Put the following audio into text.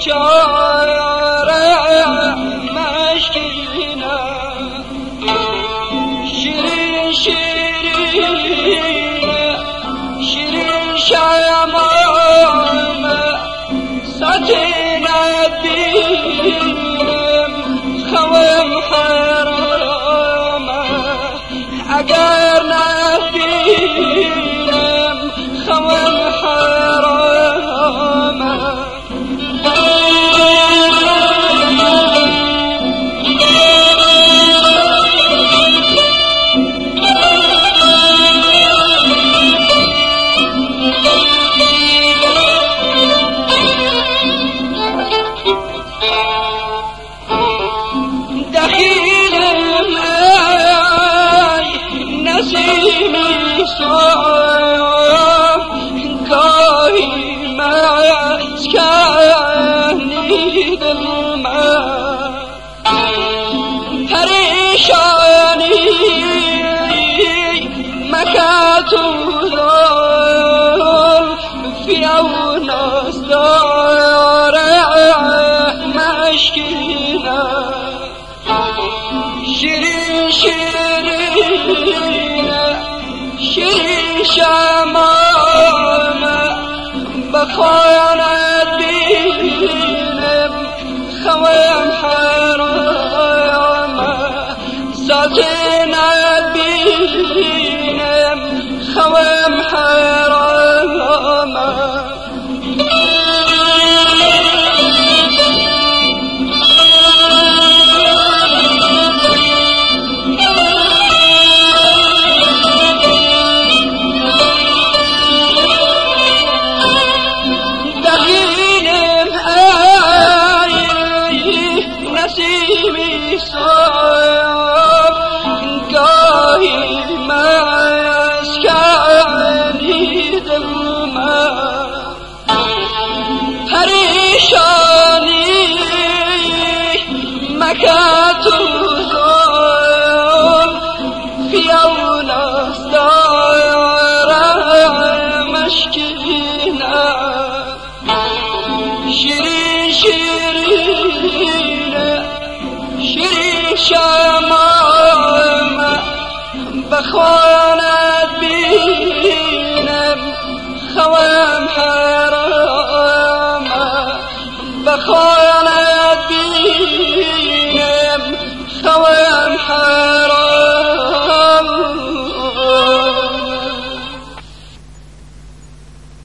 شارع مشکینه شیرین شیرین شیرین شمامه ساتینه بیم خوام حرامه اگر نبینم خوام حرامه نسیمی صاف گاهی مسکنی دل من پریشانی مکتو فی اوناس داره مشکینه شیرین شیرین شیرین شمامه بخواند بینم خوام حرامه ساتینه بینم خوام حرامه نسیمی صاف گاهی مسکنی دل من پریشانی مکتو فی اوناس داره مشکینه شیرین شیرین شیرین شمامه بخواند بینم خوام حرامه بخواند بینم